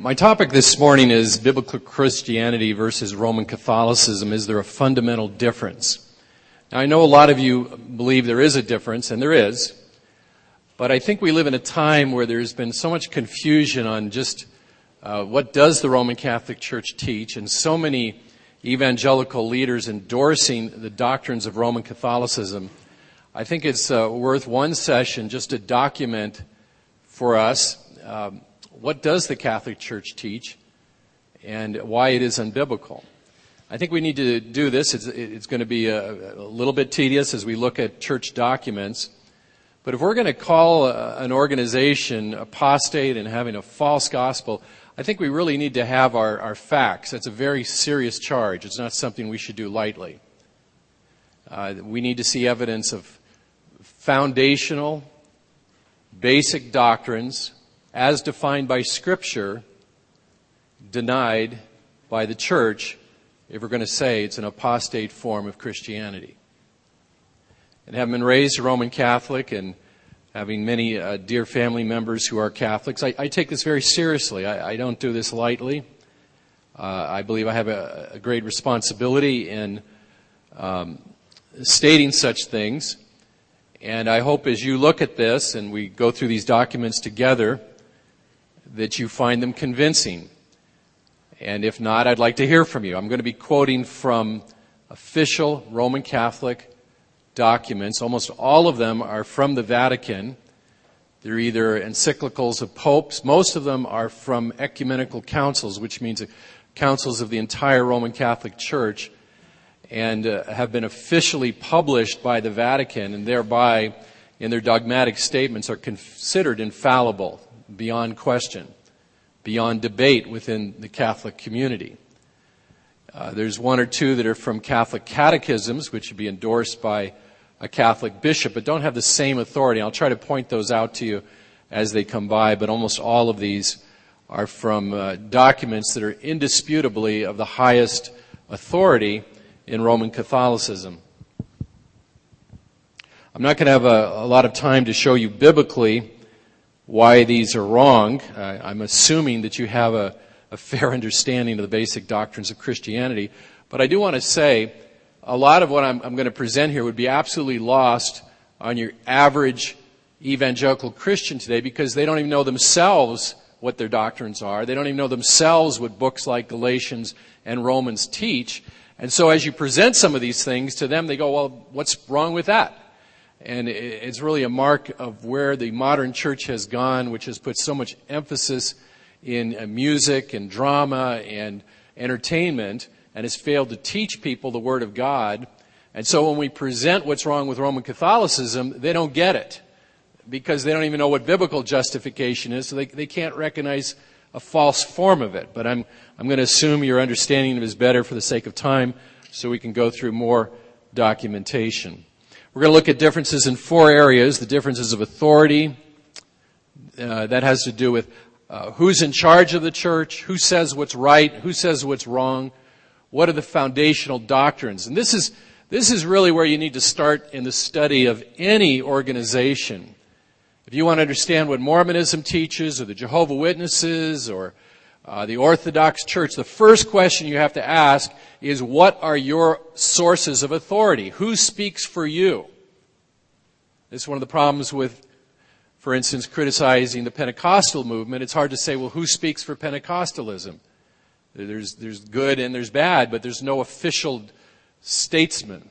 My topic this morning is biblical Christianity versus Roman Catholicism. Is there a fundamental difference? Now, I know a lot of you believe there is a difference, and there is, but I think we live in a time where there's been so much confusion on just what does the Roman Catholic Church teach, and so many evangelical leaders endorsing the doctrines of Roman Catholicism. I think it's worth one session just to document for us what does the Catholic Church teach and why it is unbiblical. I think we need to do this. It's going to be a little bit tedious as we look at church documents. But if we're going to call an organization apostate and having a false gospel, I think we really need to have our facts. That's a very serious charge. It's not something we should do lightly. We need to see evidence of foundational, basic doctrines as defined by Scripture, denied by the church, if we're going to say it's an apostate form of Christianity. And having been raised a Roman Catholic and having many dear family members who are Catholics, I take this very seriously. I don't do this lightly. I believe I have a great responsibility in stating such things. And I hope as you look at this and we go through these documents together, that you find them convincing. And if not, I'd like to hear from you. I'm going to be quoting from official Roman Catholic documents. Almost all of them are from the Vatican. They're either encyclicals of popes. Most of them are from ecumenical councils, which means councils of the entire Roman Catholic Church, and have been officially published by the Vatican, and thereby, in their dogmatic statements, are considered infallible, beyond question, beyond debate within the Catholic community. There's one or two that are from Catholic catechisms, which would be endorsed by a Catholic bishop, but don't have the same authority. I'll try to point those out to you as they come by, but almost all of these are from documents that are indisputably of the highest authority in Roman Catholicism. I'm not going to have a lot of time to show you biblically why these are wrong. I'm assuming that you have a fair understanding of the basic doctrines of Christianity. But I do want to say a lot of what I'm going to present here would be absolutely lost on your average evangelical Christian today because they don't even know themselves what their doctrines are. They don't even know themselves what books like Galatians and Romans teach. And so as you present some of these things to them, they go, well, what's wrong with that? And it's really a mark of where the modern church has gone, which has put so much emphasis in music and drama and entertainment, and has failed to teach people the Word of God. And so when we present what's wrong with Roman Catholicism, they don't get it, because they don't even know what biblical justification is, so they can't recognize a false form of it. But I'm going to assume your understanding of it is better for the sake of time, so we can go through more documentation. We're going to look at differences in four areas. The differences of authority, that has to do with who's in charge of the church, who says what's right, who says what's wrong, what are the foundational doctrines. And this is really where you need to start in the study of any organization. If you want to understand what Mormonism teaches, or the Jehovah's Witnesses, or the Orthodox Church, the first question you have to ask is, what are your sources of authority? Who speaks for you? This is one of the problems with, for instance, criticizing the Pentecostal movement. It's hard to say, well, who speaks for Pentecostalism? There's good and there's bad, but there's no official spokesman.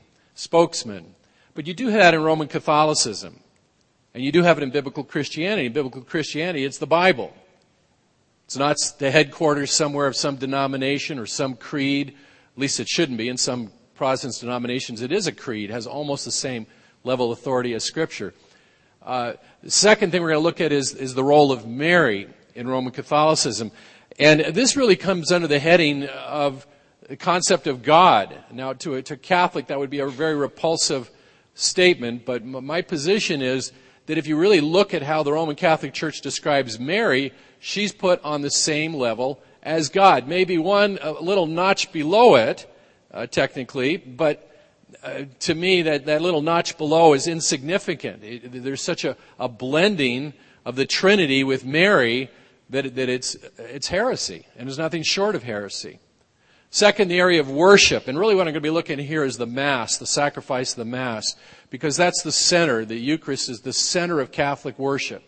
But you do have that in Roman Catholicism. And you do have it in biblical Christianity. In biblical Christianity, it's the Bible. It's not the headquarters somewhere of some denomination or some creed. At least it shouldn't be. In some Protestant denominations, it is a creed. It has almost the same level of authority as Scripture. The second thing we're going to look at is the role of Mary in Roman Catholicism. And this really comes under the heading of the concept of God. Now, to a Catholic, that would be a very repulsive statement, but my position is that if you really look at how the Roman Catholic Church describes Mary, she's put on the same level as God. Maybe a little notch below it, technically, but to me that little notch below is insignificant. There's such a blending of the Trinity with Mary that it's heresy, and there's nothing short of heresy. Second, the area of worship, and really what I'm going to be looking at here is the Mass, the sacrifice of the Mass, because that's the center. The Eucharist is the center of Catholic worship.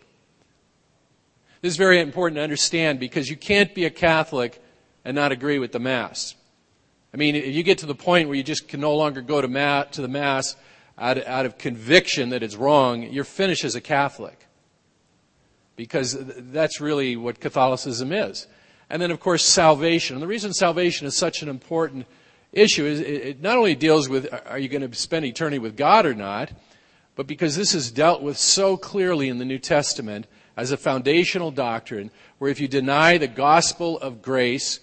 This is very important to understand because you can't be a Catholic and not agree with the Mass. I mean, if you get to the point where you just can no longer go to the Mass out of conviction that it's wrong, you're finished as a Catholic. Because that's really what Catholicism is. And then, of course, salvation. And the reason salvation is such an important issue is it not only deals with are you going to spend eternity with God or not, but because this is dealt with so clearly in the New Testament as a foundational doctrine where if you deny the gospel of grace,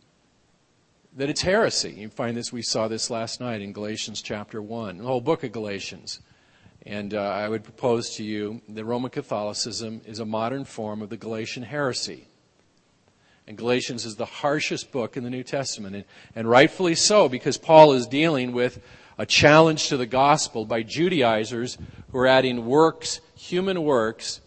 that it's heresy. You find this, we saw this last night in Galatians chapter 1, the whole book of Galatians. And I would propose to you that Roman Catholicism is a modern form of the Galatian heresy. And Galatians is the harshest book in the New Testament, and rightfully so, because Paul is dealing with a challenge to the gospel by Judaizers who are adding works, human works,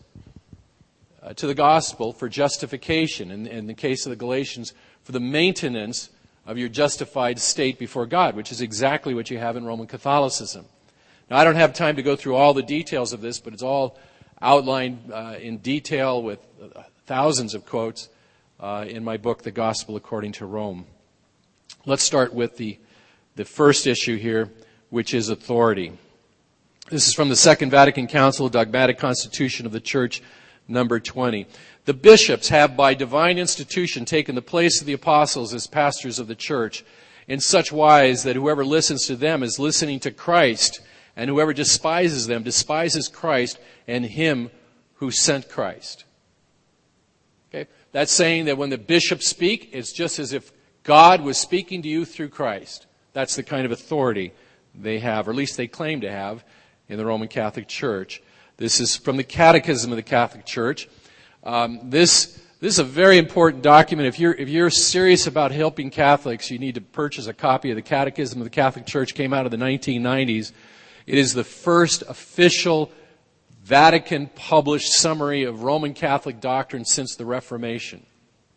to the gospel for justification. In the case of the Galatians, for the maintenance of your justified state before God, which is exactly what you have in Roman Catholicism. Now, I don't have time to go through all the details of this, but it's all outlined in detail with thousands of quotes in my book, The Gospel According to Rome. Let's start with the first issue here, which is authority. This is from the Second Vatican Council, Dogmatic Constitution of the Church, number 20. The bishops have by divine institution taken the place of the apostles as pastors of the church in such wise that whoever listens to them is listening to Christ, and whoever despises them despises Christ and him who sent Christ. Okay? That's saying that when the bishops speak, it's just as if God was speaking to you through Christ. That's the kind of authority they have, or at least they claim to have, in the Roman Catholic Church. This is from the Catechism of the Catholic Church. This is a very important document. If you're serious about helping Catholics, you need to purchase a copy of the Catechism of the Catholic Church. It came out of the 1990s. It is the first official Vatican published summary of Roman Catholic doctrine since the Reformation.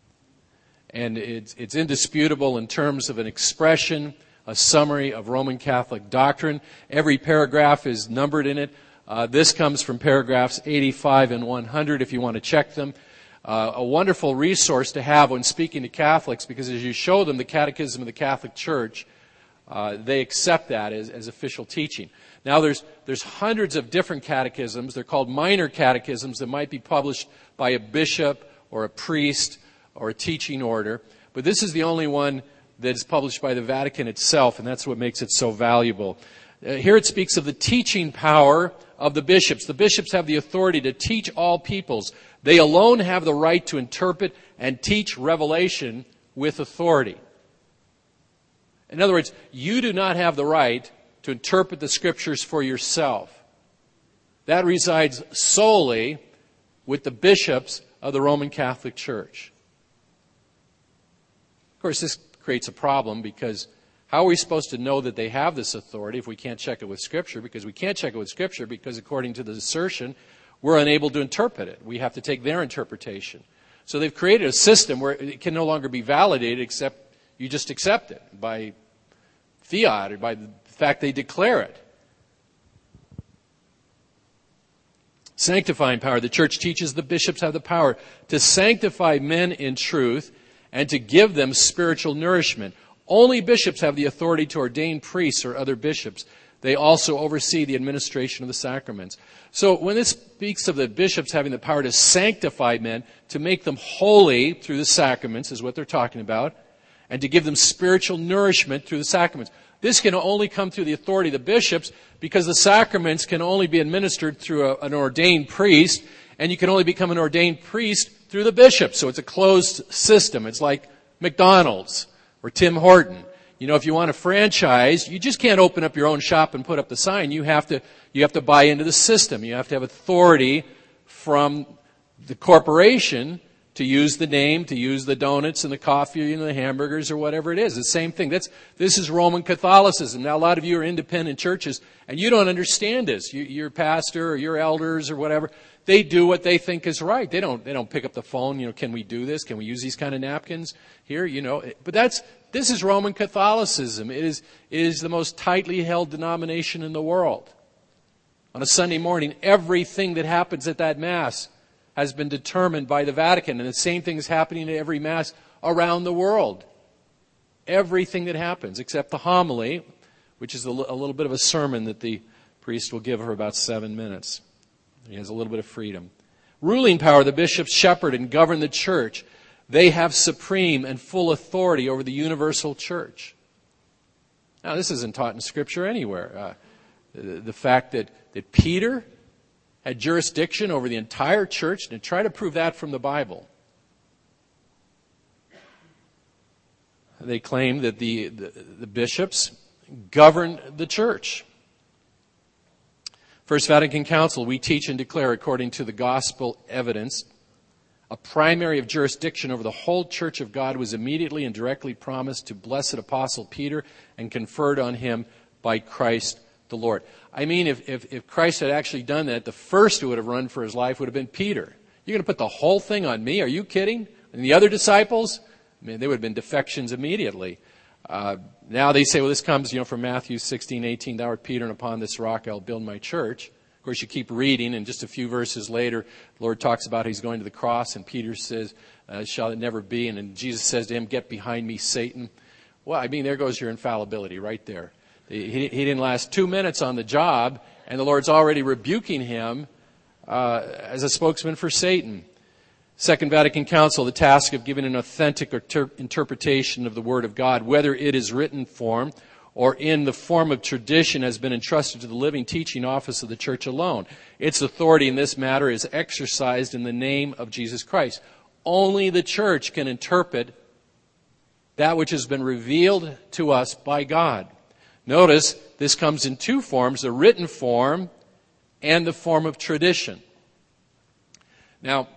And it's indisputable in terms of an expression, a summary of Roman Catholic doctrine. Every paragraph is numbered in it. This comes from paragraphs 85 and 100 if you want to check them. A wonderful resource to have when speaking to Catholics, because as you show them the Catechism of the Catholic Church, they accept that as official teaching. Now there's hundreds of different catechisms. They're called minor catechisms that might be published by a bishop or a priest or a teaching order. But this is the only one that is published by the Vatican itself, and that's what makes it so valuable. Here it speaks of the teaching power of the bishops. The bishops have the authority to teach all peoples. They alone have the right to interpret and teach revelation with authority. In other words, you do not have the right to interpret the Scriptures for yourself. That resides solely with the bishops of the Roman Catholic Church. Of course, this creates a problem because how are we supposed to know that they have this authority if we can't check it with Scripture? Because we can't check it with Scripture because according to the assertion, we're unable to interpret it. We have to take their interpretation. So they've created a system where it can no longer be validated except you just accept it by fiat or by the fact they declare it. Sanctifying power. The church teaches the bishops have the power to sanctify men in truth and to give them spiritual nourishment. Only bishops have the authority to ordain priests or other bishops. They also oversee the administration of the sacraments. So when this speaks of the bishops having the power to sanctify men, to make them holy through the sacraments is what they're talking about, and to give them spiritual nourishment through the sacraments. This can only come through the authority of the bishops because the sacraments can only be administered through an ordained priest, and you can only become an ordained priest through the bishop. So it's a closed system. It's like McDonald's or Tim Horton. You know, if you want a franchise, you just can't open up your own shop and put up the sign. You have to buy into the system. You have to have authority from the corporation to use the name, to use the donuts and the coffee and the hamburgers or whatever it is. The same thing. This is Roman Catholicism. Now, a lot of you are independent churches, and you don't understand this. Your pastor or your elders or whatever, they do what they think is right. They don't pick up the phone, can we do this? Can we use these kind of napkins here? But this is Roman Catholicism. It is the most tightly held denomination in the world. On a Sunday morning, everything that happens at that Mass has been determined by the Vatican, and the same thing is happening at every Mass around the world. Everything that happens, except the homily, which is a little bit of a sermon that the priest will give for about 7 minutes. He has a little bit of freedom. Ruling power, the bishops shepherd and govern the church. They have supreme and full authority over the universal church. Now, this isn't taught in Scripture anywhere. The fact that Peter had jurisdiction over the entire church, and try to prove that from the Bible. They claim that the bishops govern the church. First Vatican Council, we teach and declare according to the gospel evidence, a primary of jurisdiction over the whole church of God was immediately and directly promised to blessed Apostle Peter and conferred on him by Christ the Lord. I mean, if Christ had actually done that, the first who would have run for his life would have been Peter. You're going to put the whole thing on me? Are you kidding? And the other disciples? I mean, they would have been defections immediately. Now they say, well, this comes, from Matthew 16:18, thou art Peter, and upon this rock I'll build my church. Of course, you keep reading, and just a few verses later, the Lord talks about he's going to the cross, and Peter says, shall it never be? And then Jesus says to him, get behind me, Satan. Well, I mean, there goes your infallibility right there. He didn't last 2 minutes on the job, and the Lord's already rebuking him as a spokesman for Satan. Second Vatican Council, the task of giving an authentic interpretation of the Word of God, whether it is written form or in the form of tradition, has been entrusted to the living teaching office of the Church alone. Its authority in this matter is exercised in the name of Jesus Christ. Only the Church can interpret that which has been revealed to us by God. Notice, this comes in two forms, the written form and the form of tradition. Now,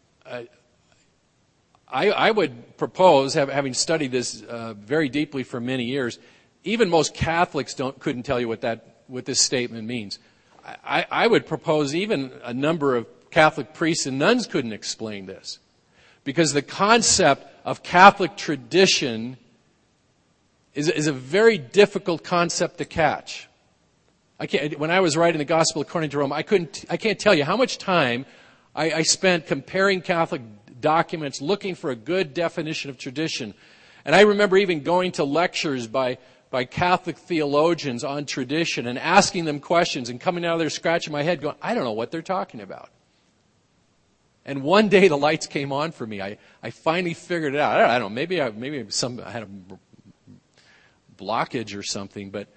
I would propose, having studied this very deeply for many years, even most Catholics couldn't tell you what this statement means. I would propose even a number of Catholic priests and nuns couldn't explain this. Because the concept of Catholic tradition is a very difficult concept to catch. When I was writing the Gospel according to Rome, I can't tell you how much time I spent comparing Catholic documents, looking for a good definition of tradition. And I remember even going to lectures by Catholic theologians on tradition and asking them questions and coming out of there scratching my head going, I don't know what they're talking about. And one day the lights came on for me. I finally figured it out. I don't know, maybe I had a blockage or something, but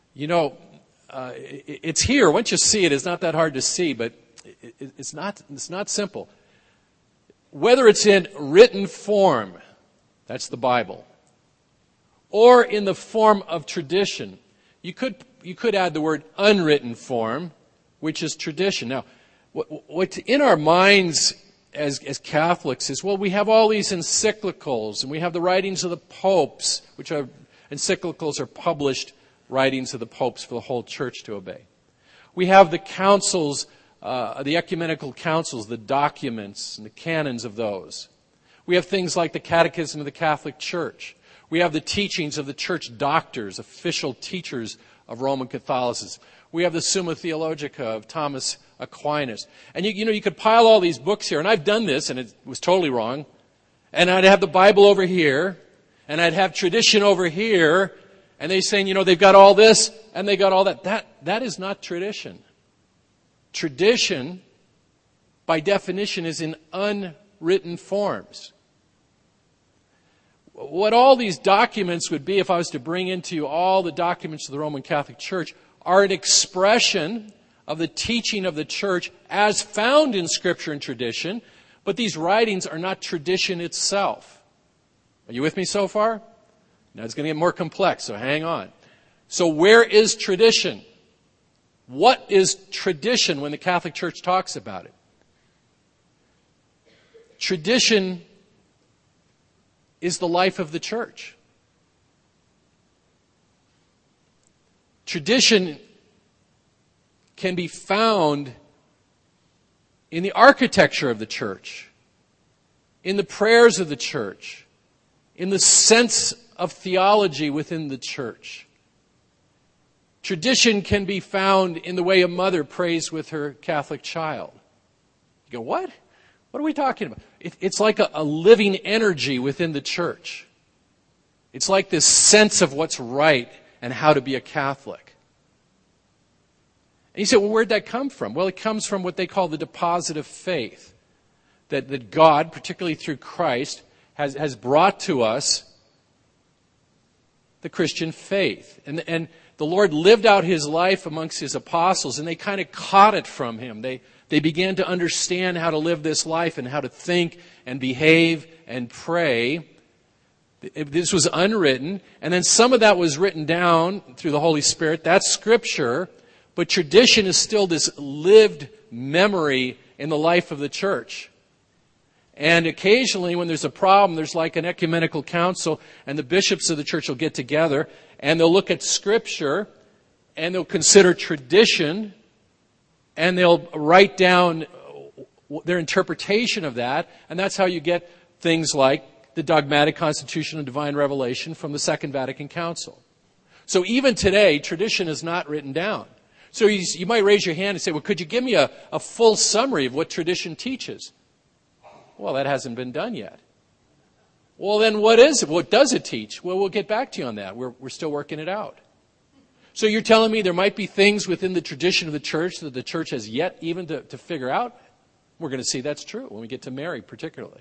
it's here. Once you see it, it's not that hard to see, but it's not simple. Whether it's in written form, that's the Bible, or in the form of tradition, you could add the word unwritten form, which is tradition. Now, what's in our minds as Catholics is, well, we have all these encyclicals, and we have the writings of the popes, which are encyclicals are published writings of the popes for the whole church to obey. We have the councils, the ecumenical councils, the documents and the canons of those. We have things like the Catechism of the Catholic Church. We have the teachings of the church doctors, official teachers of Roman Catholicism. We have the Summa Theologica of Thomas Aquinas. And you could pile all these books here, and I've done this, and it was totally wrong. And I'd have the Bible over here, and I'd have tradition over here, and they're saying, they've got all this, and they got all that. That is not tradition. Tradition, by definition, is in unwritten forms. What all these documents would be, if I was to bring into you all the documents of the Roman Catholic Church, are an expression of the teaching of the church as found in Scripture and tradition, but these writings are not tradition itself. Are you with me so far? Now it's going to get more complex, so hang on. So where is tradition? What is tradition when the Catholic Church talks about it? tradition is the life of the church. Tradition can be found in the architecture of the church, in the prayers of the church, in the sense of theology within the church. Tradition can be found in the way a mother prays with her Catholic child. You go, what? What are we talking about? It's like a living energy within the church. It's like this sense of what's right and how to be a Catholic. And you say, well, where'd that come from? Well, it comes from what they call the deposit of faith. That God, particularly through Christ, has brought to us the Christian faith. And the Lord lived out His life amongst His apostles, and they kind of caught it from Him. They began to understand how to live this life and how to think and behave and pray. This was unwritten, and then some of that was written down through the Holy Spirit. That's Scripture, but tradition is still this lived memory in the life of the church. And occasionally when there's a problem, there's like an ecumenical council, and the bishops of the church will get together, and they'll look at Scripture, and they'll consider tradition, and they'll write down their interpretation of that, and that's how you get things like the dogmatic constitution of divine revelation from the Second Vatican Council. So even today, tradition is not written down. So you might raise your hand and say, well, could you give me a full summary of what tradition teaches? Well, that hasn't been done yet. Well, then what is it? What does it teach? Well, we'll get back to you on that. We're still working it out. So you're telling me there might be things within the tradition of the church that the church has yet even to figure out? We're going to see that's true when we get to Mary particularly.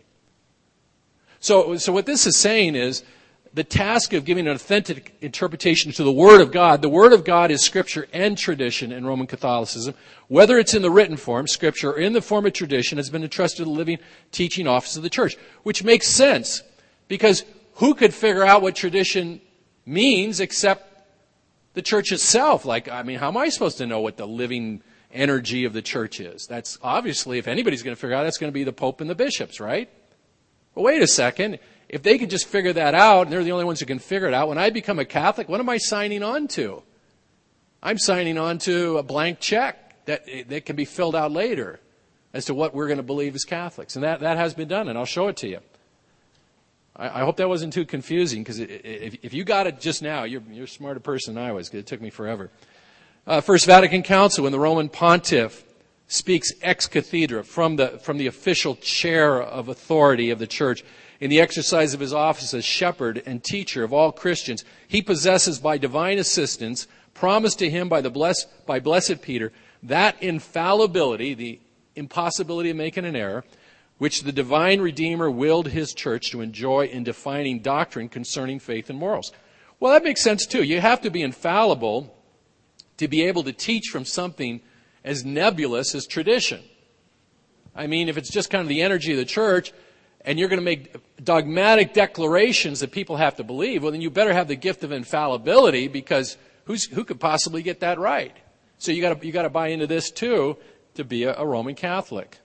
So what this is saying is the task of giving an authentic interpretation to the Word of God. The Word of God is Scripture and tradition in Roman Catholicism. Whether it's in the written form, Scripture, or in the form of tradition, has been entrusted to the living teaching office of the church, which makes sense because who could figure out what tradition means except the church itself? How am I supposed to know what the living energy of the church is? That's obviously, if anybody's going to figure out, that's going to be the Pope and the bishops, right? Well, wait a second. If they could just figure that out, and they're the only ones who can figure it out, when I become a Catholic, what am I signing on to? I'm signing on to a blank check that can be filled out later as to what we're going to believe as Catholics. And that has been done, and I'll show it to you. I hope that wasn't too confusing, because if you got it just now, you're a smarter person than I was, because it took me forever. First Vatican Council, when the Roman Pontiff speaks ex cathedra, from the official chair of authority of the church, in the exercise of his office as shepherd and teacher of all Christians, he possesses by divine assistance, promised to him by blessed Peter, that infallibility, the impossibility of making an error, which the divine Redeemer willed His church to enjoy in defining doctrine concerning faith and morals. Well, that makes sense too. You have to be infallible to be able to teach from something as nebulous as tradition. I mean, if it's just kind of the energy of the church, and you're going to make dogmatic declarations that people have to believe, well, then you better have the gift of infallibility, because who could possibly get that right? So you got to buy into this too to be a Roman Catholic.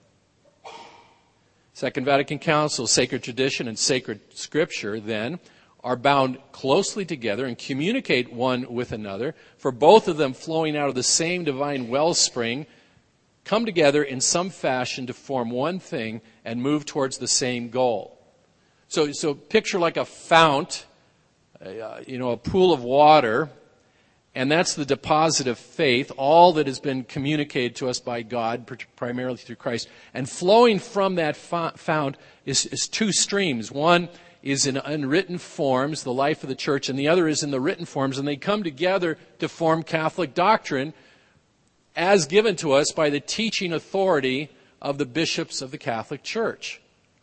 Second Vatican Council, sacred tradition and sacred Scripture, then, are bound closely together and communicate one with another, for both of them flowing out of the same divine wellspring, come together in some fashion to form one thing and move towards the same goal. So picture like a fount, a pool of water, and that's the deposit of faith, all that has been communicated to us by God, primarily through Christ. And flowing from that fount is two streams. One is in unwritten forms, the life of the church, and the other is in the written forms, and they come together to form Catholic doctrine as given to us by the teaching authority of the bishops of the Catholic Church.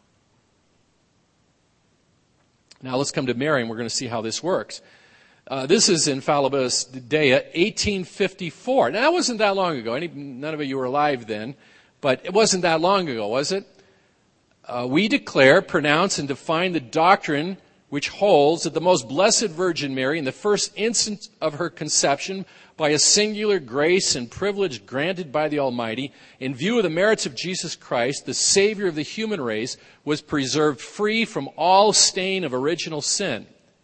Now let's come to Mary, and we're going to see how this works. This is Infallibilis Dei, 1854. Now, that wasn't that long ago. None of you were alive then, but it wasn't that long ago, was it? We declare, pronounce, and define the doctrine which holds that the most blessed Virgin Mary, in the first instant of her conception, by a singular grace and privilege granted by the Almighty, in view of the merits of Jesus Christ, the Savior of the human race, was preserved free from all stain of original sin.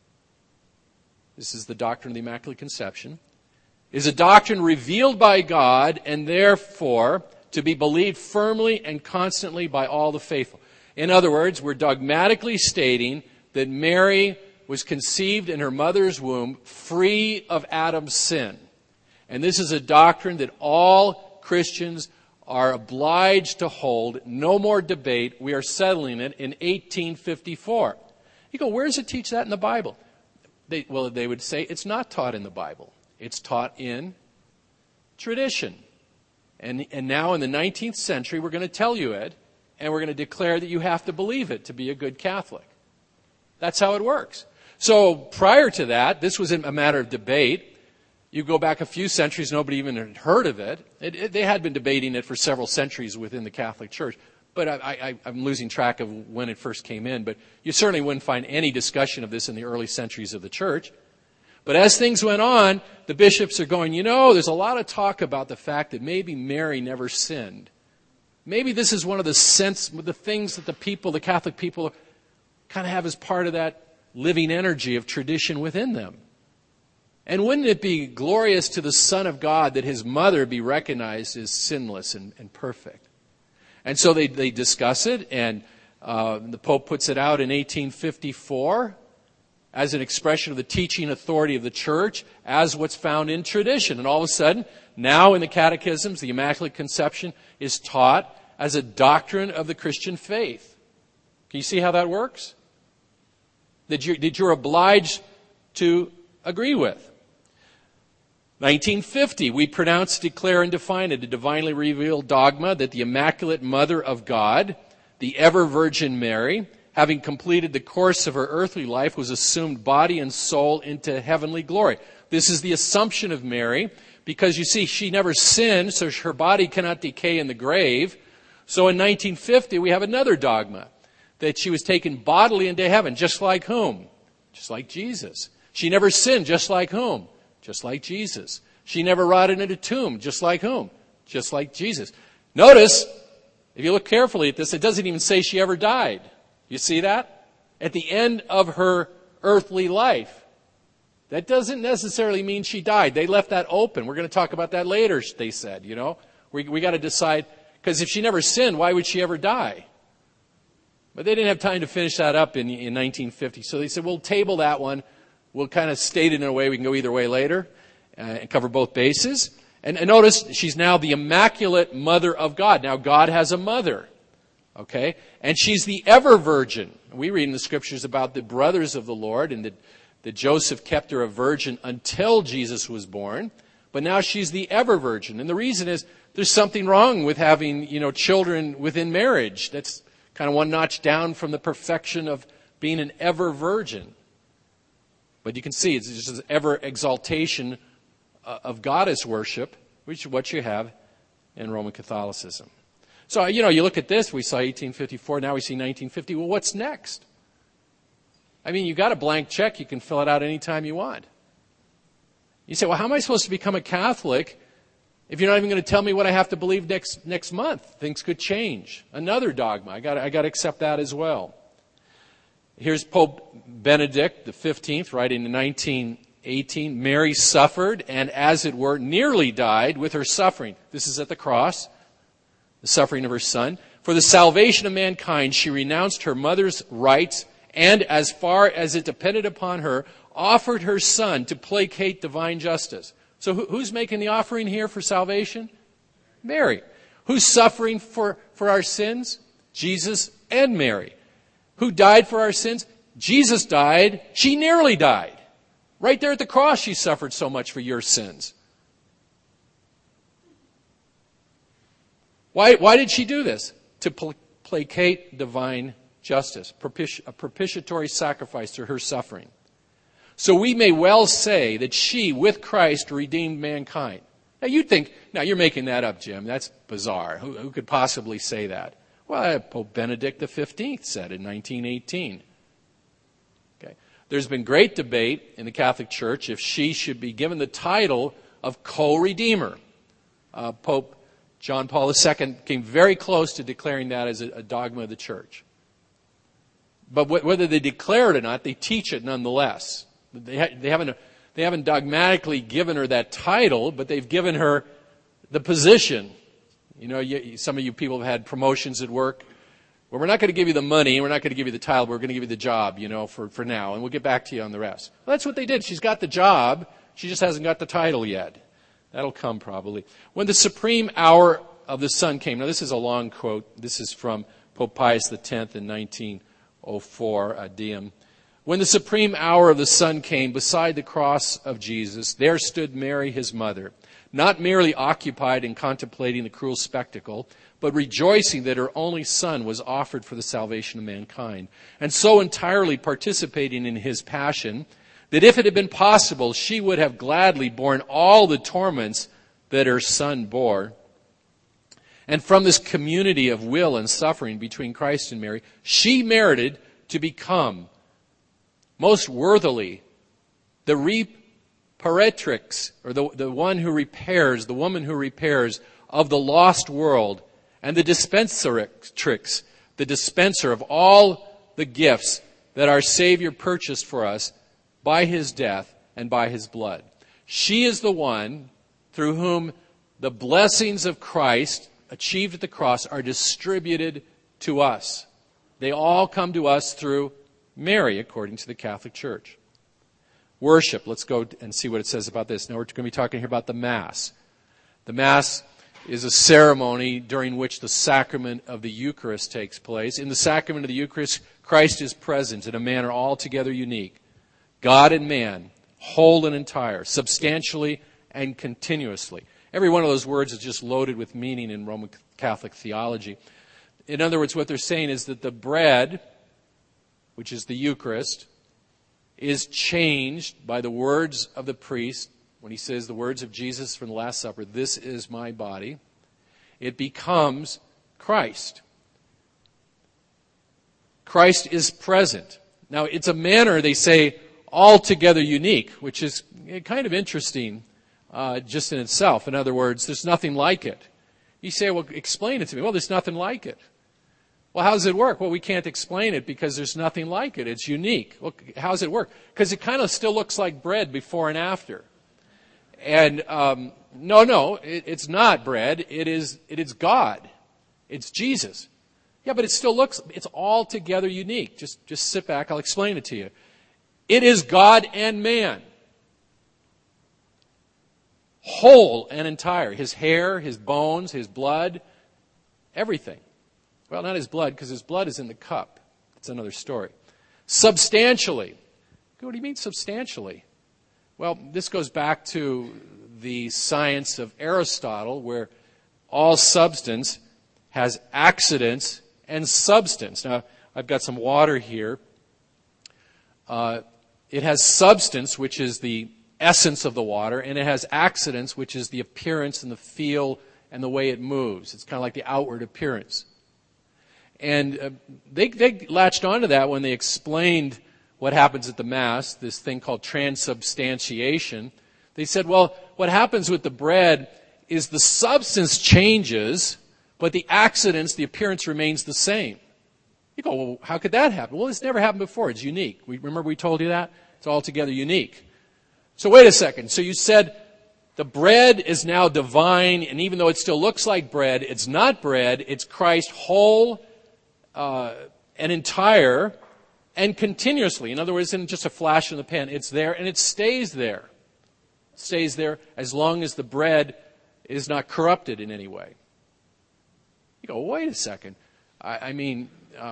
This is the doctrine of the Immaculate Conception. It is a doctrine revealed by God and therefore to be believed firmly and constantly by all the faithful. In other words, we're dogmatically stating that Mary was conceived in her mother's womb free of Adam's sin. And this is a doctrine that all Christians are obliged to hold. No more debate. We are settling it in 1854. You go, where does it teach that in the Bible? They would say it's not taught in the Bible. It's taught in tradition. And now in the 19th century, we're going to tell you it, and we're going to declare that you have to believe it to be a good Catholic. That's how it works. So prior to that, this was a matter of debate. You go back a few centuries, nobody even had heard of it. They had been debating it for several centuries within the Catholic Church. But I'm losing track of when it first came in. But you certainly wouldn't find any discussion of this in the early centuries of the Church. But as things went on, the bishops are going, there's a lot of talk about the fact that maybe Mary never sinned. Maybe this is one of the things that the Catholic people kind of have as part of that living energy of tradition within them. And wouldn't it be glorious to the Son of God that his mother be recognized as sinless and perfect? And so they discuss it, and the Pope puts it out in 1854 as an expression of the teaching authority of the Church as what's found in tradition. And all of a sudden, now in the catechisms, the Immaculate Conception is taught as a doctrine of the Christian faith. Can you see how that works? That you're obliged to agree with. 1950, we pronounce, declare, and define it a divinely revealed dogma that the Immaculate Mother of God, the ever-Virgin Mary, having completed the course of her earthly life, was assumed body and soul into heavenly glory. This is the assumption of Mary, because you see, she never sinned, so her body cannot decay in the grave. So in 1950, we have another dogma, that she was taken bodily into heaven, just like whom? Just like Jesus. She never sinned, just like whom? Just like Jesus. She never rotted in a tomb, just like whom? Just like Jesus. Notice, if you look carefully at this, it doesn't even say she ever died. You see that? At the end of her earthly life. That doesn't necessarily mean she died. They left that open. We're going to talk about that later, they said, We got to decide, because if she never sinned, why would she ever die? But they didn't have time to finish that up in 1950. So they said, we'll table that one. We'll kind of state it in a way we can go either way later and cover both bases. And notice, she's now the Immaculate Mother of God. Now, God has a mother. Okay? And she's the ever-Virgin. We read in the Scriptures about the brothers of the Lord and that Joseph kept her a virgin until Jesus was born. But now she's the ever-Virgin. And the reason is there's something wrong with having, children within marriage. That's kind of one notch down from the perfection of being an ever-Virgin. But you can see it's just an ever-exaltation of goddess worship, which is what you have in Roman Catholicism. So, you look at this, we saw 1854, now we see 1950. Well, what's next? I mean, you got a blank check, you can fill it out anytime you want. You say, well, how am I supposed to become a Catholic if you're not even going to tell me what I have to believe next month? Things could change. Another dogma. I got to accept that as well. Here's Pope Benedict XV writing in 1918, Mary suffered and, as it were, nearly died with her suffering. This is at the cross, the suffering of her Son. For the salvation of mankind, she renounced her mother's rights and, as far as it depended upon her, offered her Son to placate divine justice. So who's making the offering here for salvation? Mary. Who's suffering for our sins? Jesus and Mary. Who died for our sins? Jesus died. She nearly died. Right there at the cross, she suffered so much for your sins. Why did she do this? To placate divine justice, a propitiatory sacrifice to her suffering. So we may well say that she, with Christ, redeemed mankind. Now you'd think, now you're making that up, Jim. That's bizarre. Who could possibly say that? Well, Pope Benedict XV said in 1918. Okay. There's been great debate in the Catholic Church if she should be given the title of co-redeemer. Pope John Paul II came very close to declaring that as a dogma of the Church. But whether they declare it or not, they teach it nonetheless. They haven't dogmatically given her that title, but they've given her the position. You know, some of you people have had promotions at work. Well, we're not going to give you the money, we're not going to give you the title, we're going to give you the job, for now, and we'll get back to you on the rest. Well, that's what they did. She's got the job, she just hasn't got the title yet. That'll come probably. When the supreme hour of the Son came. Now, this is a long quote. This is from Pope Pius X in 1904, Diem. When the supreme hour of the Son came, beside the cross of Jesus, there stood Mary, his mother, not merely occupied in contemplating the cruel spectacle, but rejoicing that her only Son was offered for the salvation of mankind, and so entirely participating in his passion that if it had been possible, she would have gladly borne all the torments that her Son bore. And from this community of will and suffering between Christ and Mary, she merited to become most worthily the reparatrix, or the one who repairs, the woman who repairs of the lost world, and the dispensatrix, the dispenser of all the gifts that our Savior purchased for us by his death and by his blood. She is the one through whom the blessings of Christ achieved at the cross are distributed to us. They all come to us through Mary, according to the Catholic Church. Worship. Let's go and see what it says about this. Now we're going to be talking here about the Mass. The Mass is a ceremony during which the sacrament of the Eucharist takes place. In the sacrament of the Eucharist, Christ is present in a manner altogether unique. God and man, whole and entire, substantially and continuously. Every one of those words is just loaded with meaning in Roman Catholic theology. In other words, what they're saying is that the bread, which is the Eucharist, is changed by the words of the priest when he says the words of Jesus from the Last Supper, "This is my body." It becomes Christ. Christ is present. Now, it's a manner, they say, altogether unique, which is kind of interesting just in itself. In other words, there's nothing like it. You say, well, explain it to me. Well, there's nothing like it. Well, how does it work? Well, we can't explain it because there's nothing like it. It's unique. Well, how does it work? Because it kind of still looks like bread before and after. And it's not bread. It is God. It's Jesus. Yeah, but it still looks, it's altogether unique. Just sit back. I'll explain it to you. It is God and man. Whole and entire. His hair, his bones, his blood, everything. Well, not his blood, because his blood is in the cup. It's another story. Substantially. What do you mean substantially? Well, this goes back to the science of Aristotle, where all substance has accidents and substance. Now, I've got some water here. It has substance, which is the essence of the water, and it has accidents, which is the appearance and the feel and the way it moves. It's kind of like the outward appearance. And they latched onto that when they explained what happens at the Mass, this thing called transubstantiation. They said, well, what happens with the bread is the substance changes, but the accidents, the appearance remains the same. You go, well, how could that happen? Well, it's never happened before. It's unique. Remember we told you that? It's altogether unique. So wait a second. So you said the bread is now divine, and even though it still looks like bread, it's not bread. It's Christ whole and entire and continuously. In other words, it isn't just a flash in the pan. It's there, and it stays there. It stays there as long as the bread is not corrupted in any way. You go, wait a second. I mean,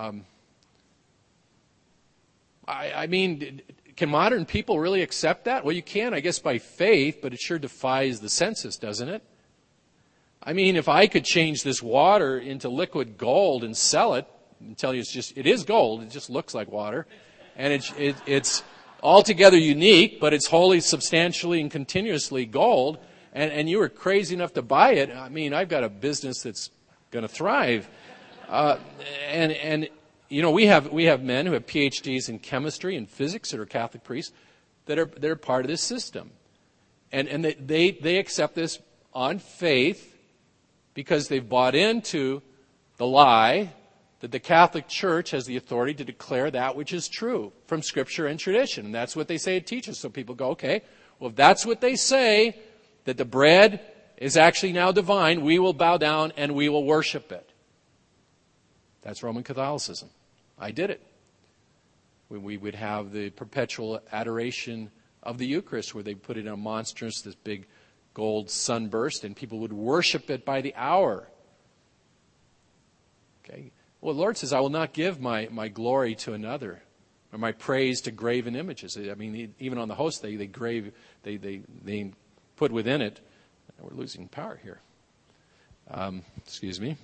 can modern people really accept that? Well, you can, I guess, by faith, but it sure defies the census, doesn't it? I mean, if I could change this water into liquid gold and sell it, and tell you it is gold, it just looks like water, and it's altogether unique, but it's wholly, substantially, and continuously gold, and you were crazy enough to buy it, I mean, I've got a business that's going to thrive. And we have men who have PhDs in chemistry and physics that are Catholic priests that are part of this system. And they accept this on faith because they've bought into the lie that the Catholic Church has the authority to declare that which is true from Scripture and tradition. And that's what they say it teaches. So people go, okay, well, if that's what they say, that the bread is actually now divine, we will bow down and we will worship it. That's Roman Catholicism. I did it. We would have the perpetual adoration of the Eucharist where they put it in a monstrous, this big gold sunburst, and people would worship it by the hour. Okay. Well, the Lord says, I will not give my glory to another, or my praise to graven images. I mean, even on the host, they put within it. We're losing power here. Excuse me.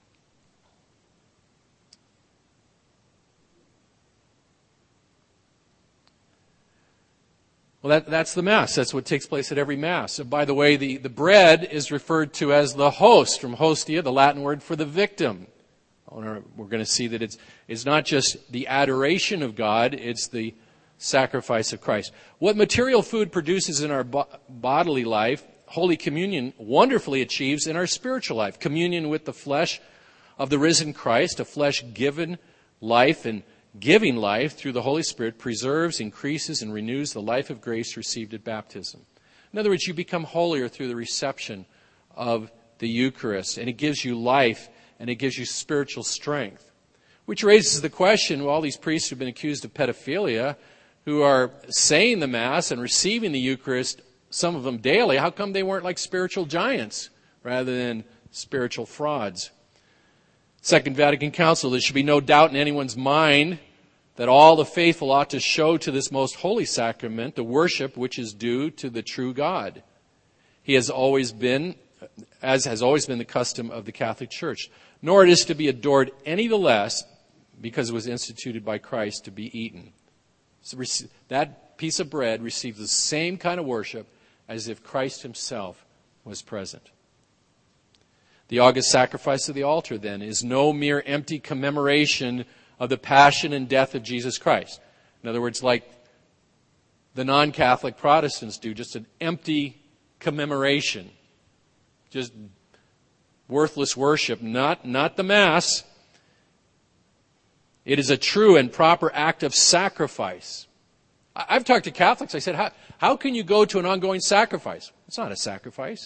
Well, that's the Mass. That's what takes place at every Mass. And by the way, the bread is referred to as the host, from hostia, the Latin word for the victim. We're going to see that it's not just the adoration of God, it's the sacrifice of Christ. What material food produces in our bodily life, Holy Communion wonderfully achieves in our spiritual life. Communion with the flesh of the risen Christ, a flesh-given life and giving life through the Holy Spirit preserves, increases, and renews the life of grace received at baptism. In other words, you become holier through the reception of the Eucharist, and it gives you life, and it gives you spiritual strength. Which raises the question, well, all these priests who've been accused of pedophilia, who are saying the Mass and receiving the Eucharist, some of them daily, how come they weren't like spiritual giants rather than spiritual frauds? Second Vatican Council, there should be no doubt in anyone's mind that all the faithful ought to show to this most holy sacrament the worship which is due to the true God. He has always been, as has always been the custom of the Catholic Church, nor it is to be adored any the less because it was instituted by Christ to be eaten. So that piece of bread receives the same kind of worship as if Christ himself was present. The august sacrifice of the altar, then, is no mere empty commemoration of the passion and death of Jesus Christ. In other words, like the non-Catholic Protestants do, just an empty commemoration. Just worthless worship, not the Mass. It is a true and proper act of sacrifice. I've talked to Catholics. I said, how can you go to an ongoing sacrifice? It's not a sacrifice.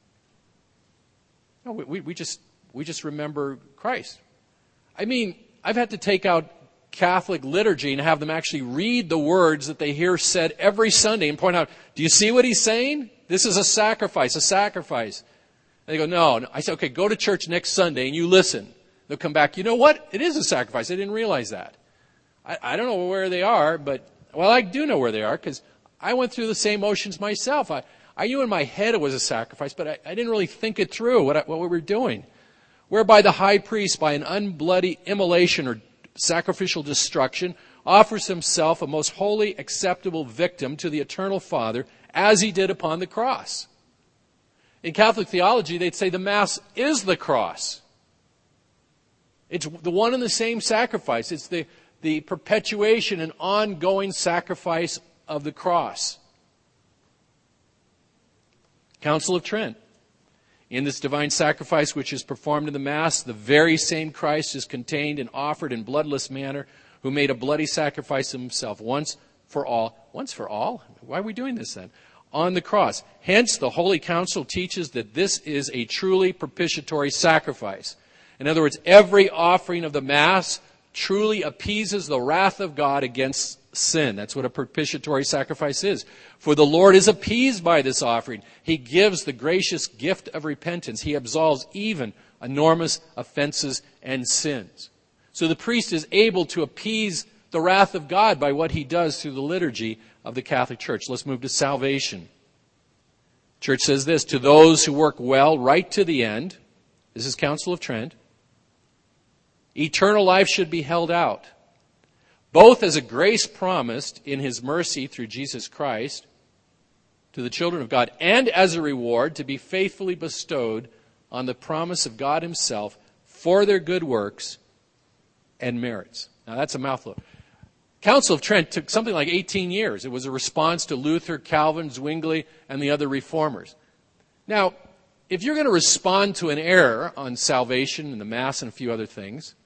No, we just remember Christ. I mean, I've had to take out Catholic liturgy and have them actually read the words that they hear said every Sunday and point out, do you see what he's saying? This is a sacrifice, a sacrifice. And they go, no. I say, okay, go to church next Sunday and you listen. They'll come back, you know what? It is a sacrifice. I didn't realize that. I don't know where they are, but, well, I do know where they are because I went through the same motions myself. I knew in my head it was a sacrifice, but I didn't really think it through, what we were doing. Whereby the high priest, by an unbloody immolation or sacrificial destruction, offers himself a most holy, acceptable victim to the eternal Father, as he did upon the cross. In Catholic theology, they'd say the Mass is the cross. It's the one and the same sacrifice. It's the perpetuation and ongoing sacrifice of the cross. Council of Trent. In this divine sacrifice which is performed in the Mass, the very same Christ is contained and offered in bloodless manner, who made a bloody sacrifice of himself once for all. Once for all? Why are we doing this then? On the cross. Hence, the Holy Council teaches that this is a truly propitiatory sacrifice. In other words, every offering of the Mass truly appeases the wrath of God against sin. That's what a propitiatory sacrifice is. For the Lord is appeased by this offering. He gives the gracious gift of repentance. He absolves even enormous offenses and sins. So the priest is able to appease the wrath of God by what he does through the liturgy of the Catholic Church. Let's move to salvation. Church says this, to those who work well right to the end, this is Council of Trent, eternal life should be held out, both as a grace promised in his mercy through Jesus Christ to the children of God, and as a reward to be faithfully bestowed on the promise of God himself for their good works and merits. Now that's a mouthful. Council of Trent took something like 18 years. It was a response to Luther, Calvin, Zwingli, and the other reformers. Now, if you're going to respond to an error on salvation and the Mass and a few other things,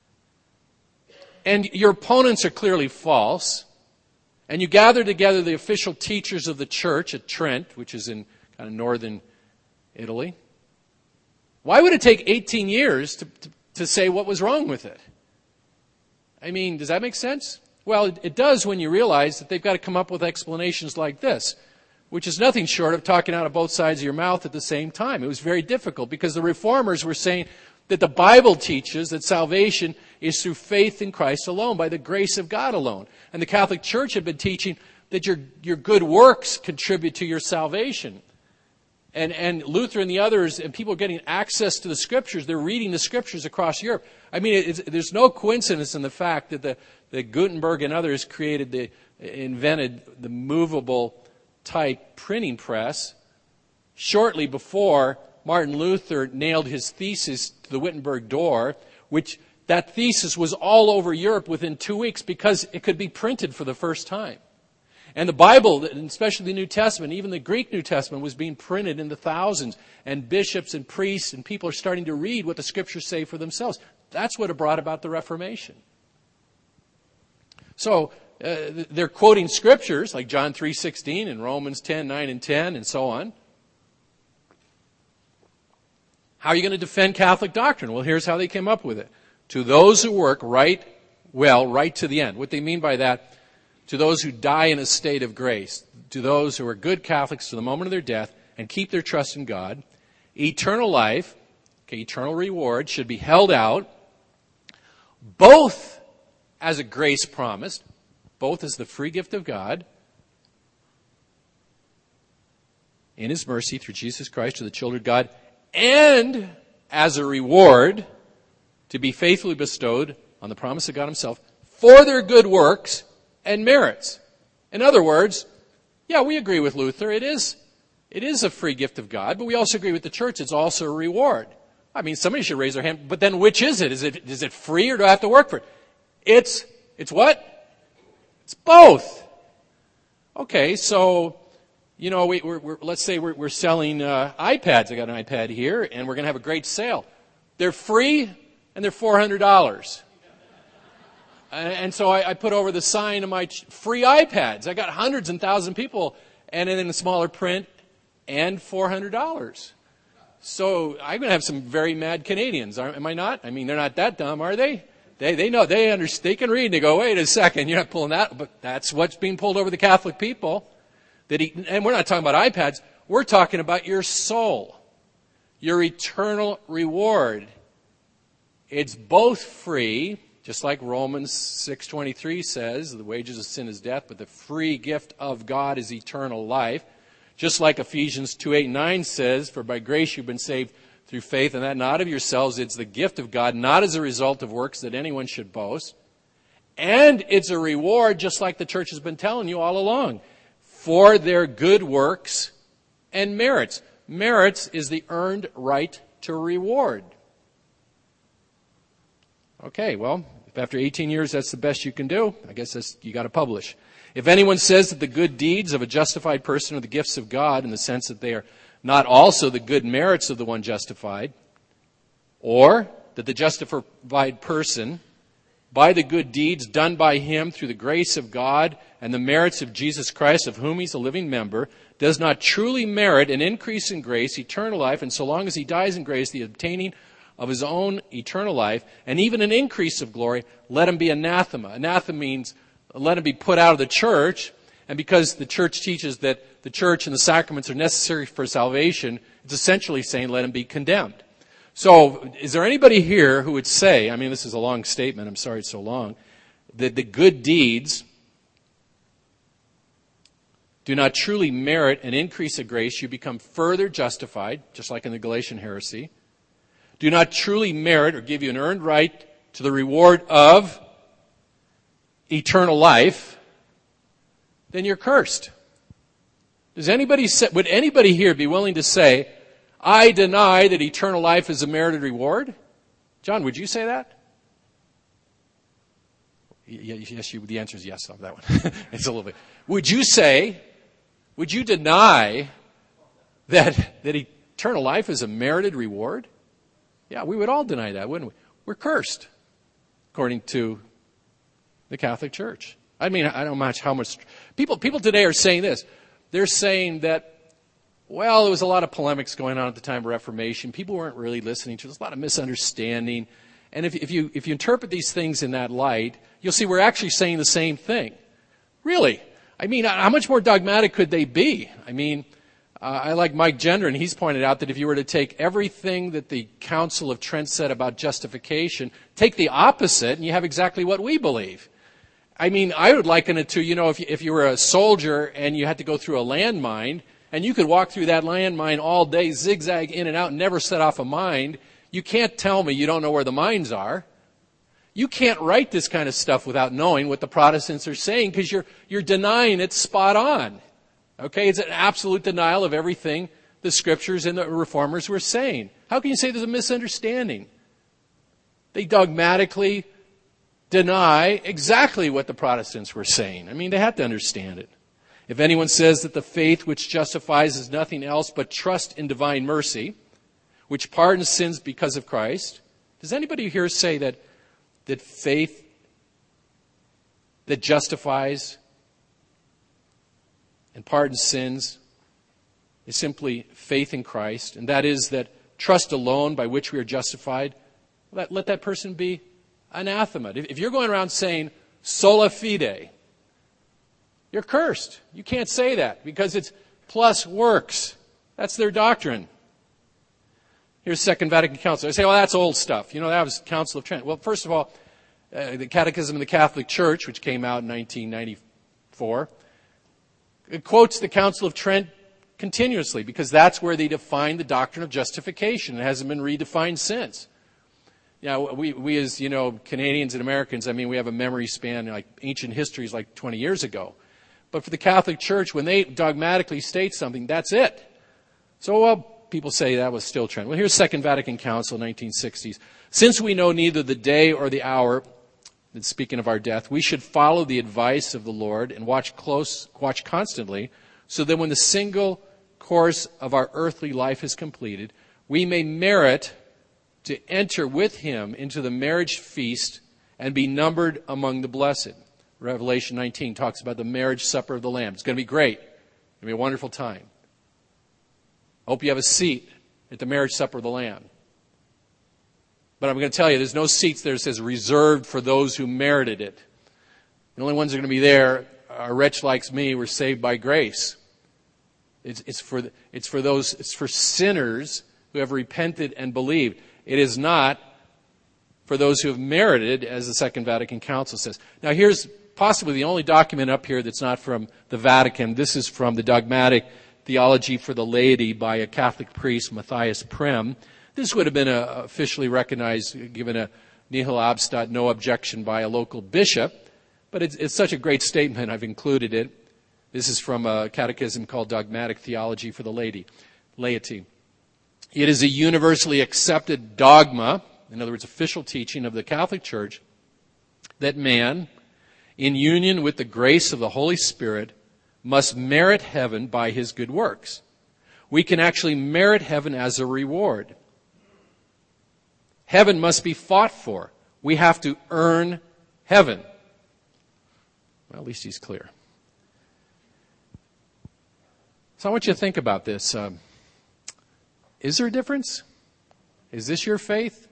and your opponents are clearly false, and you gather together the official teachers of the church at Trent, which is in kind of northern Italy, why would it take 18 years to say what was wrong with it? I mean, does that make sense? Well, it does when you realize that they've got to come up with explanations like this, which is nothing short of talking out of both sides of your mouth at the same time. It was very difficult because the reformers were saying that the Bible teaches that salvation is through faith in Christ alone, by the grace of God alone. And the Catholic Church had been teaching that your good works contribute to your salvation. And Luther and the others, and people getting access to the Scriptures, they're reading the Scriptures across Europe. I mean, there's no coincidence in the fact that Gutenberg and others invented the movable type printing press shortly before Martin Luther nailed his thesis to the Wittenberg door, which that thesis was all over Europe within 2 weeks because it could be printed for the first time. And the Bible, especially the New Testament, even the Greek New Testament, was being printed in the thousands. And bishops and priests and people are starting to read what the Scriptures say for themselves. That's what brought about the Reformation. So they're quoting Scriptures like John 3:16 and Romans 10:9 and 10 and so on. How are you going to defend Catholic doctrine? Well, here's how they came up with it. To those who work right to the end. What they mean by that, to those who die in a state of grace, to those who are good Catholics to the moment of their death and keep their trust in God, eternal life, eternal reward should be held out, both as a grace promise, both as the free gift of God, in His mercy through Jesus Christ to the children of God, and as a reward to be faithfully bestowed on the promise of God Himself for their good works and merits. In other words, yeah, we agree with Luther. It is a free gift of God, but we also agree with the church. It's also a reward. I mean, somebody should raise their hand, but then which is it? Is it free or do I have to work for it? It's what? It's both. Okay, so, let's say we're selling iPads. I got an iPad here, and we're going to have a great sale. They're free, and they're $400. And so I put over the sign of my free iPads. I got hundreds and thousands of people, and in a smaller print, and $400. So I'm going to have some very mad Canadians, am I not? I mean, they're not that dumb, are they? They know, they understand, they can read, and they go, wait a second, you're not pulling that, but that's what's being pulled over the Catholic people. And we're not talking about iPads, we're talking about your soul, your eternal reward. It's both free, just like Romans 6:23 says, the wages of sin is death, but the free gift of God is eternal life. Just like Ephesians 2:8-9 says, for by grace you've been saved through faith, and that not of yourselves, it's the gift of God, not as a result of works that anyone should boast. And it's a reward, just like the church has been telling you all along, for their good works and merits. Merits is the earned right to reward. Okay, well, if after 18 years that's the best you can do, I guess you got to publish. If anyone says that the good deeds of a justified person are the gifts of God in the sense that they are not also the good merits of the one justified, or that the justified person, by the good deeds done by him through the grace of God and the merits of Jesus Christ, of whom he's a living member, does not truly merit an increase in grace, eternal life, and so long as he dies in grace, the obtaining of his own eternal life, and even an increase of glory, let him be anathema. Anathema means let him be put out of the church. And because the church teaches that the church and the sacraments are necessary for salvation, it's essentially saying let him be condemned. So is there anybody here who would say, I mean, this is a long statement, I'm sorry it's so long, that the good deeds do not truly merit an increase of grace, you become further justified, just like in the Galatian heresy, do not truly merit or give you an earned right to the reward of eternal life, then you're cursed. Would anybody here be willing to say, I deny that eternal life is a merited reward? John, would you say that? Yes, the answer is yes on that one. It's a little bit. Would you deny that eternal life is a merited reward? Yeah, we would all deny that, wouldn't we? We're cursed, according to the Catholic Church. I mean, I don't know how much people today are saying this. They're saying that, well, there was a lot of polemics going on at the time of Reformation. People weren't really listening to it. There's a lot of misunderstanding. And if you interpret these things in that light, you'll see we're actually saying the same thing. Really? I mean, how much more dogmatic could they be? I mean, I like Mike Gendron. He's pointed out that if you were to take everything that the Council of Trent said about justification, take the opposite, and you have exactly what we believe. I mean, I would liken it to, if you were a soldier and you had to go through a landmine, and you could walk through that landmine all day, zigzag in and out, and never set off a mine, you can't tell me you don't know where the mines are. You can't write this kind of stuff without knowing what the Protestants are saying, because you're denying it spot on. Okay, it's an absolute denial of everything the Scriptures and the Reformers were saying. How can you say there's a misunderstanding? They dogmatically deny exactly what the Protestants were saying. I mean, they had to understand it. If anyone says that the faith which justifies is nothing else but trust in divine mercy, which pardons sins because of Christ, does anybody here say that faith that justifies and pardons sins is simply faith in Christ, and that is that trust alone by which we are justified? Let that person be anathema. If you're going around saying sola fide, you're cursed. You can't say that because it's plus works. That's their doctrine. Here's Second Vatican Council. I say, well, that's old stuff. That was Council of Trent. Well, first of all, the Catechism of the Catholic Church, which came out in 1994, it quotes the Council of Trent continuously because that's where they define the doctrine of justification. It hasn't been redefined since. We as, Canadians and Americans, we have a memory span, like ancient history is like 20 years ago. But for the Catholic Church, when they dogmatically state something, that's it. So, people say that was still Trent. Well, here's Second Vatican Council, 1960s. Since we know neither the day or the hour, speaking of our death, we should follow the advice of the Lord and watch constantly, so that when the single course of our earthly life is completed, we may merit to enter with Him into the marriage feast and be numbered among the blessed. Revelation 19 talks about the marriage supper of the Lamb. It's going to be great. It's going to be a wonderful time. I hope you have a seat at the marriage supper of the Lamb. But I'm going to tell you, there's no seats there that says reserved for those who merited it. The only ones that are going to be there are a wretch like me who were saved by grace. It's for sinners who have repented and believed. It is not for those who have merited, as the Second Vatican Council says. Now, here's possibly the only document up here that's not from the Vatican. This is from the Dogmatic Theology for the Laity by a Catholic priest, Matthias Prem. This would have been officially recognized, given a nihil obstat, no objection by a local bishop. But it's such a great statement, I've included it. This is from a catechism called Dogmatic Theology for the Laity. It is a universally accepted dogma, in other words, official teaching of the Catholic Church, that man, in union with the grace of the Holy Spirit, must merit heaven by his good works. We can actually merit heaven as a reward. Heaven must be fought for. We have to earn heaven. Well, at least he's clear. So I want you to think about this. Is there a difference? Is this your faith?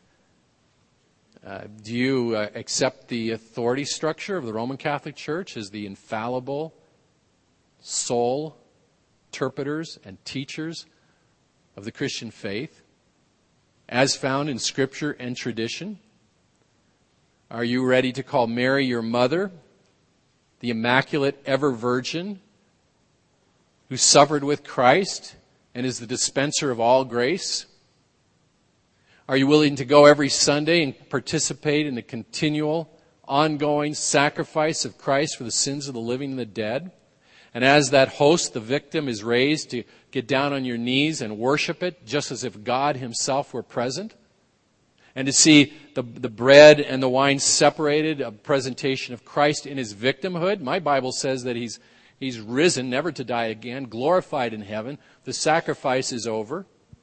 Do you accept the authority structure of the Roman Catholic Church as the infallible sole interpreters and teachers of the Christian faith, as found in Scripture and tradition? Are you ready to call Mary your mother, the Immaculate Ever Virgin, who suffered with Christ and is the dispenser of all grace? Are you willing to go every Sunday and participate in the continual, ongoing sacrifice of Christ for the sins of the living and the dead? And as that host, the victim, is raised, to get down on your knees and worship it just as if God Himself were present? And to see the bread and the wine separated, a presentation of Christ in his victimhood. My Bible says that he's risen, never to die again, glorified in heaven. The sacrifice is over.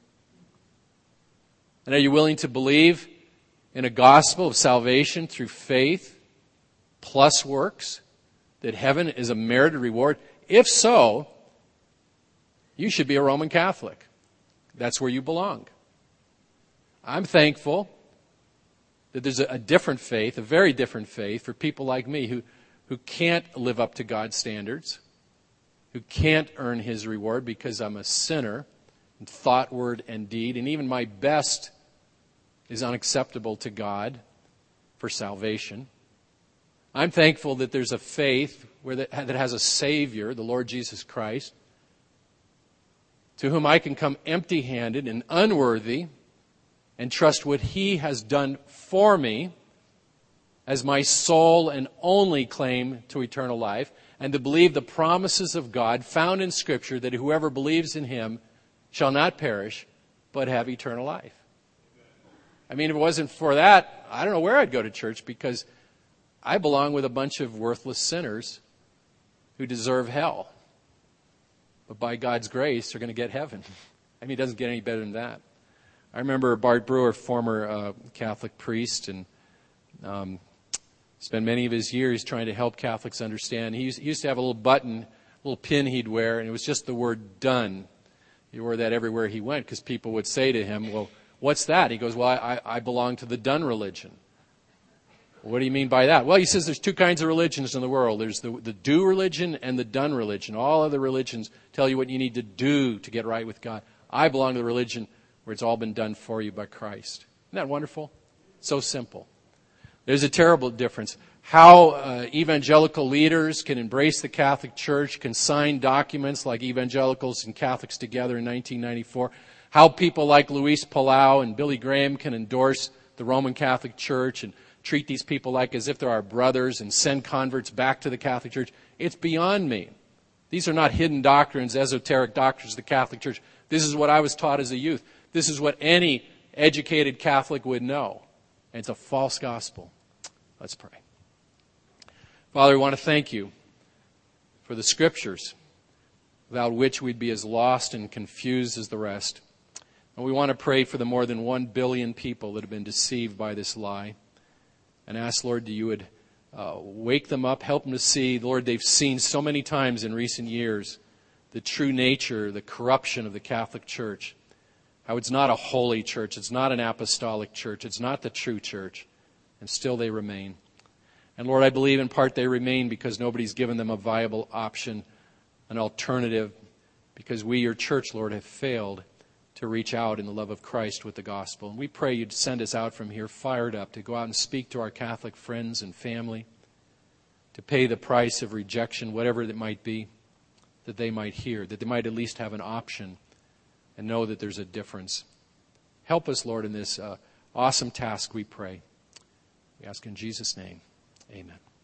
And are you willing to believe in a gospel of salvation through faith plus works? That heaven is a merited reward? If so, you should be a Roman Catholic. That's where you belong. I'm thankful that there's a different faith, a very different faith for people like me who can't live up to God's standards, who can't earn his reward because I'm a sinner in thought, word, and deed, and even my best is unacceptable to God for salvation. I'm thankful that there's a faith that has a Savior, the Lord Jesus Christ, to whom I can come empty-handed and unworthy and trust what he has done for me as my sole and only claim to eternal life, and to believe the promises of God found in Scripture that whoever believes in him shall not perish, but have eternal life. I mean, if it wasn't for that, I don't know where I'd go to church, because I belong with a bunch of worthless sinners who deserve hell. But by God's grace, they're going to get heaven. I mean, it doesn't get any better than that. I remember Bart Brewer, former Catholic priest, and spent many of his years trying to help Catholics understand. He used to have a little button, a little pin he'd wear, and it was just the word done. He wore that everywhere he went because people would say to him, well, what's that? He goes, well, I belong to the done religion. What do you mean by that? Well, he says there's two kinds of religions in the world. There's the do religion and the done religion. All other religions tell you what you need to do to get right with God. I belong to the religion where it's all been done for you by Christ. Isn't that wonderful? So simple. There's a terrible difference. How evangelical leaders can embrace the Catholic Church, can sign documents like Evangelicals and Catholics Together in 1994. How people like Luis Palau and Billy Graham can endorse the Roman Catholic Church and treat these people like as if they're our brothers and send converts back to the Catholic Church. It's beyond me. These are not hidden doctrines, esoteric doctrines of the Catholic Church. This is what I was taught as a youth. This is what any educated Catholic would know. And it's a false gospel. Let's pray. Father, we want to thank you for the Scriptures, without which we'd be as lost and confused as the rest. And we want to pray for the more than 1 billion people that have been deceived by this lie. And ask, Lord, that you would wake them up, help them to see. Lord, they've seen so many times in recent years the true nature, the corruption of the Catholic Church. How it's not a holy church, it's not an apostolic church, it's not the true church. And still they remain. And Lord, I believe in part they remain because nobody's given them a viable option, an alternative, because we, your church, Lord, have failed to reach out in the love of Christ with the gospel. And we pray you'd send us out from here fired up to go out and speak to our Catholic friends and family, to pay the price of rejection, whatever it might be, that they might hear, that they might at least have an option and know that there's a difference. Help us, Lord, in this awesome task, we pray. We ask in Jesus' name. Amen.